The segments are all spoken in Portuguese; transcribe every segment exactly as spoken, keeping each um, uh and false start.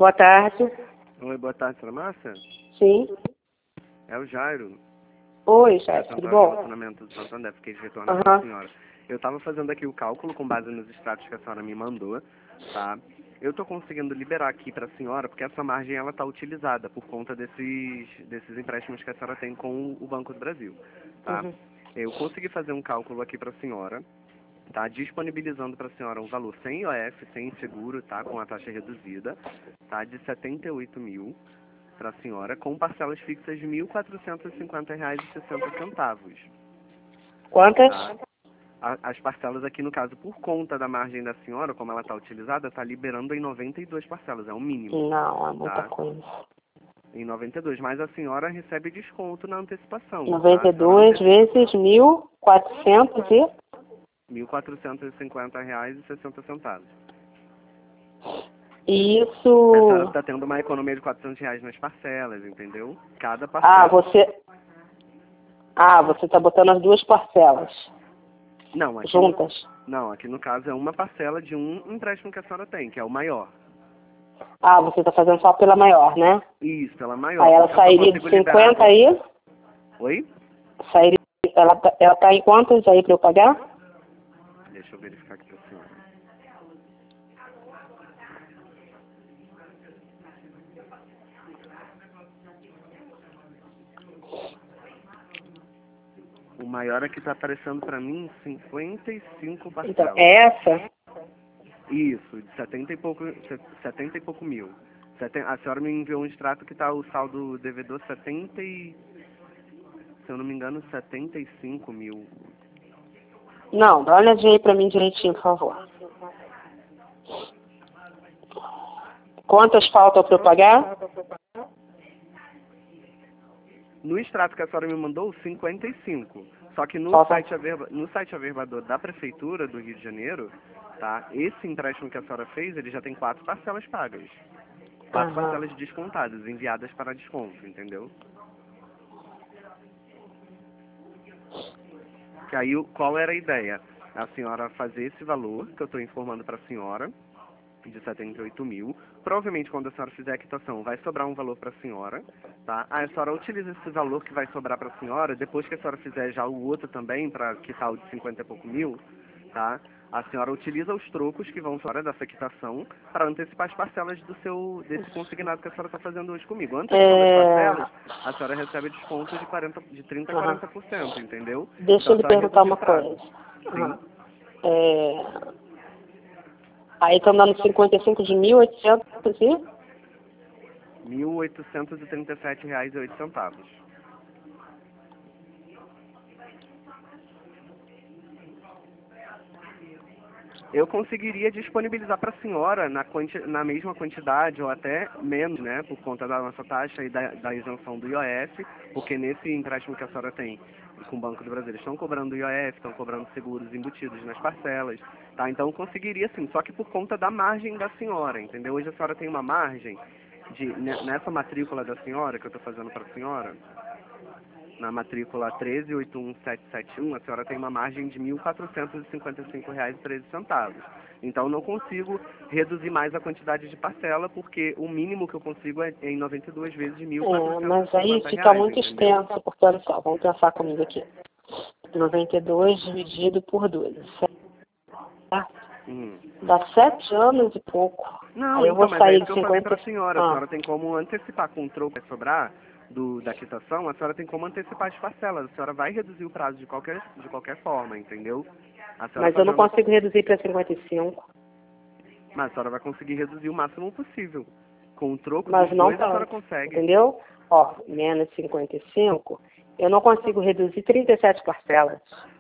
Boa tarde. Oi, boa tarde, senhora Márcia? Sim. É o Jairo. Oi, Jairo, tudo bom? Relacionamento do Santander, fiquei de retorno Aham. para a senhora. Eu estava fazendo aqui o cálculo com base nos extratos que a senhora me mandou, tá? Eu estou conseguindo liberar aqui para a senhora, porque essa margem ela está utilizada por conta desses, desses empréstimos que a senhora tem com o Banco do Brasil, tá? Uhum. Eu consegui fazer um cálculo aqui para a senhora, tá? Disponibilizando para a senhora um valor sem I O F, sem seguro, tá? Com a taxa reduzida, tá? De setenta e oito mil para a senhora, com parcelas fixas de mil quatrocentos e cinquenta reais e sessenta centavos. Quantas? Tá? A- As parcelas aqui, no caso, por conta da margem da senhora, como ela está utilizada, está liberando em noventa e duas parcelas, é o mínimo. Não, é muita Tá? coisa. Em noventa e dois, mas a senhora recebe desconto na antecipação. noventa e Tá? dois vezes mil quatrocentos e... mil quatrocentos e cinquenta reais e sessenta centavos. E A senhora isso... está tendo uma economia de quatrocentos reais nas parcelas, entendeu? Cada Ah, parcela. você... Ah, você está botando as duas parcelas Não, aqui juntas. No, não, aqui no caso é uma parcela de um empréstimo que a senhora tem, que é o maior. Ah, você está fazendo só pela maior, né? Isso, ela é maior. Aí ela porque eu só sairia de consigo liberar- cinquenta aí? Oi? Sairia... Ela, tá- ela tá em quantas aí para eu pagar? Deixa eu verificar aqui pra senhora. O maior aqui tá aparecendo pra mim cinquenta e cinco Então, parcelas. é essa? Isso, de setenta e pouco, setenta e pouco mil. Seten- A senhora me enviou um extrato que tá o saldo devedor setenta e, se eu não me engano, setenta e cinco mil. Não, dá uma olhadinha aí para mim direitinho, por favor. Quantas faltam para eu pagar? No extrato que a senhora me mandou, cinquenta e cinco. Só que no Falta- site, averba, no site averbador da Prefeitura do Rio de Janeiro, tá? Esse empréstimo que a senhora fez, ele já tem quatro parcelas pagas. Quatro Aham. parcelas descontadas, enviadas para desconto, entendeu? Que aí, o- qual era a ideia? A senhora fazer esse valor, que eu estou informando para a senhora, de setenta e oito mil. Provavelmente, quando a senhora fizer a quitação, vai sobrar um valor para a senhora, tá? Aí a senhora utiliza esse valor que vai sobrar para a senhora, depois que a senhora fizer já o outro também, para quitar o de cinquenta e pouco mil, tá? A senhora utiliza os trocos que vão fora dessa quitação para antecipar as parcelas do seu, desse consignado que a senhora está fazendo hoje comigo. Antecipando É... as parcelas, a senhora recebe desconto de, quarenta, de trinta a Aham. quarenta por cento, entendeu? Deixa eu Então, a lhe senhora perguntar reduz o uma prazo. coisa. Sim. Aham. É... Aí estão dando cinquenta e cinco de mil oitocentos e... mil oitocentos e trinta e sete reais e oito centavos. Eu conseguiria disponibilizar para a senhora na, quanti na mesma quantidade ou até menos, né, por conta da nossa taxa e da, da isenção do I O F, porque nesse empréstimo que a senhora tem com o Banco do Brasil, eles estão cobrando I O F, estão cobrando seguros embutidos nas parcelas, tá? Então eu conseguiria sim, só que por conta da margem da senhora, entendeu? Hoje a senhora tem uma margem de, ne- nessa matrícula da senhora, que eu estou fazendo para a senhora, na matrícula treze oito um sete sete um, a senhora tem uma margem de mil quatrocentos e cinquenta e cinco reais e treze centavos. Então, não consigo reduzir mais a quantidade de parcela, porque o mínimo que eu consigo é em noventa e duas vezes de mil É, quatrocentos mas e cinquenta aí reais, fica muito entendeu? extenso, porque olha só, vamos pensar comigo aqui. noventa e dois dividido por doze. Certo? Hum. Dá sete anos e pouco. Não, Aí eu então, vou mas é sair isso de que eu falei cinquenta... para a senhora. A Ah, senhora tem como antecipar com o troco que vai sobrar do, da quitação, a senhora tem como antecipar as parcelas. A senhora vai reduzir o prazo de qualquer, de qualquer forma, entendeu? A senhora mas eu não fazendo consigo reduzir para cinquenta e cinco. Mas a senhora vai conseguir reduzir o máximo possível. Com o troco Mas dos não dois, a senhora tanto, consegue. entendeu? Ó, menos cinquenta e cinco, eu não consigo reduzir trinta e sete parcelas.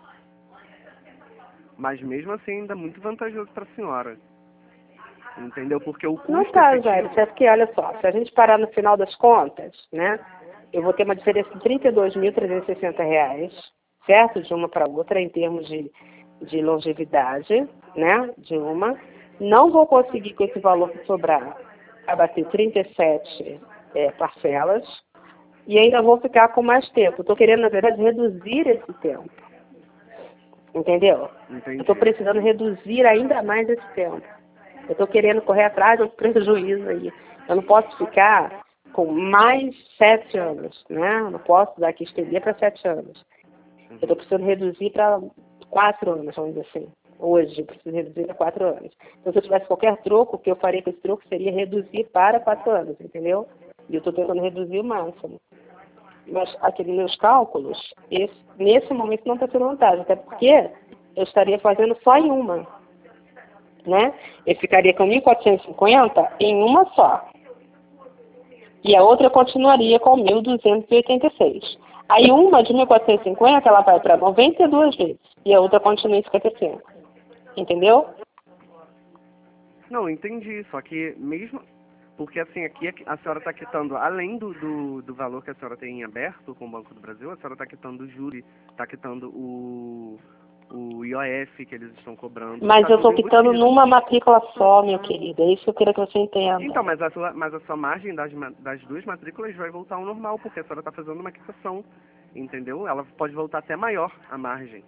Mas mesmo assim, ainda é muito vantajoso para a senhora. Entendeu? Porque o Não custo tá, efetivo... Jair, certo que, olha só, se a gente parar no final das contas, né, eu vou ter uma diferença de trinta e dois mil trezentos e sessenta reais, certo? De uma para outra, em termos de, de longevidade, né, de uma. Não vou conseguir, com esse valor que sobrar, abater trinta e sete é, parcelas, e ainda vou ficar com mais tempo. Estou querendo, na verdade, reduzir esse tempo. Entendeu? Entendi. Eu estou precisando reduzir ainda mais esse tempo. Eu estou querendo correr atrás do prejuízo aí. Eu não posso ficar com mais sete anos, né? Eu não posso dar aqui estender para sete anos. Eu estou precisando reduzir para quatro anos, vamos dizer assim. Hoje, eu preciso reduzir para quatro anos. Então, se eu tivesse qualquer troco, o que eu faria com esse troco seria reduzir para quatro anos, entendeu? E eu estou tentando reduzir o máximo. Mas aqueles meus cálculos, esse, nesse momento não está sendo vantagem, até porque eu estaria fazendo só em uma, né? Eu ficaria com mil quatrocentos e cinquenta em uma só. E a outra continuaria com mil duzentos e oitenta e seis. Aí uma de mil quatrocentos e cinquenta, ela vai para noventa e duas vezes. E a outra continua em cinquenta e cinco. Entendeu? Não, entendi. Só que mesmo... Porque assim, aqui a senhora está quitando, além do, do, do valor que a senhora tem em aberto com o Banco do Brasil, a senhora está quitando o júri, está quitando o, o I O F que eles estão cobrando. Mas tá eu estou tudo quitando embutido. numa matrícula só, meu querido. É isso que eu queria que você entenda. Então, mas a sua, mas a sua margem das, ma- das duas matrículas vai voltar ao normal, porque a senhora está fazendo uma quitação, entendeu? Ela pode voltar até maior, a margem.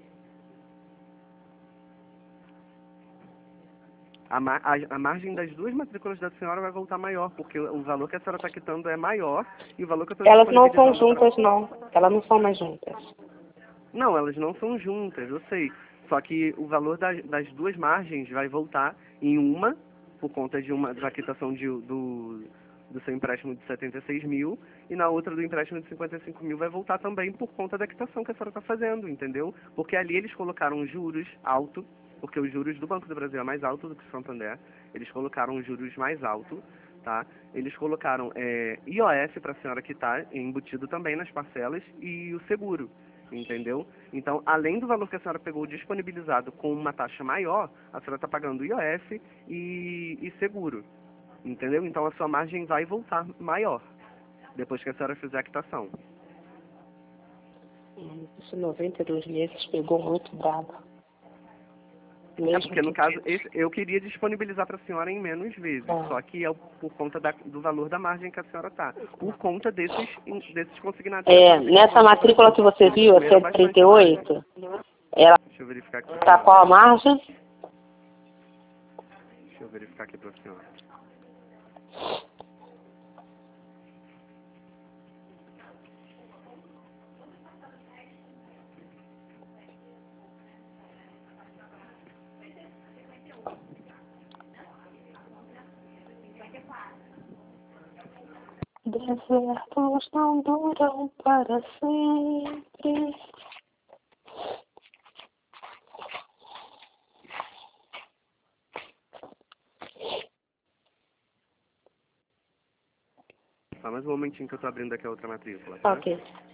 A, ma a, a margem das duas matrículas da senhora vai voltar maior, porque o, o valor que a senhora está quitando é maior e o valor que eu estou Elas não são disponibilizando pra... juntas, não. Elas não são mais juntas. Não, elas não são juntas, eu sei. Só que o valor das, das duas margens vai voltar em uma, por conta de uma da quitação de, do, do seu empréstimo de setenta e seis mil, e na outra do empréstimo de cinquenta e cinco mil vai voltar também por conta da quitação que a senhora está fazendo, entendeu? Porque ali eles colocaram juros alto, porque os juros do Banco do Brasil é mais alto do que o Santander, eles colocaram os juros mais alto, tá? Eles colocaram é, I O F para a senhora quitar, embutido também nas parcelas, e o seguro. Entendeu? Então, além do valor que a senhora pegou disponibilizado com uma taxa maior, a senhora está pagando I O F e, e seguro. Entendeu? Então, a sua margem vai voltar maior, depois que a senhora fizer a quitação. Hum, Esses noventa e dois meses pegou muito bravo. É Mesmo porque, no que... caso, esse, eu queria disponibilizar para a senhora em menos vezes, Ah. só que é o- por conta da, do valor da margem que a senhora está, por conta desses, desses consignados. É, nessa matrícula que você viu, a cento e trinta e oito, ela Deixa eu verificar aqui. está qual a margem? Deixa eu verificar aqui para a senhora. Desertos não duram para sempre. Só mais um momentinho que eu estou abrindo aqui a outra matrícula, tá? Ok.